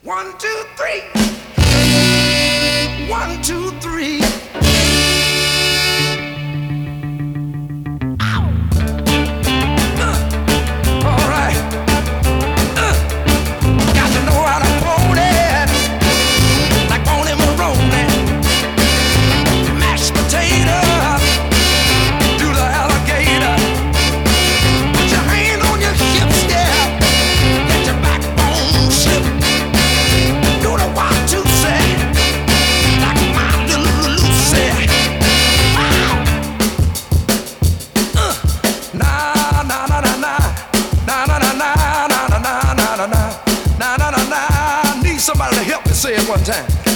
One, two, three. One, two, three. Ow. All right. Got to know how to hold it, like Boney Maroney. Mashed potato, do the alligator. Put your hand on your hips, yeah. Let your backbone slip. Do the 1, 2, say, like my little Lucy. Na na na na na, na na na na na na na na na na na na na. Need somebody to help me say it one time.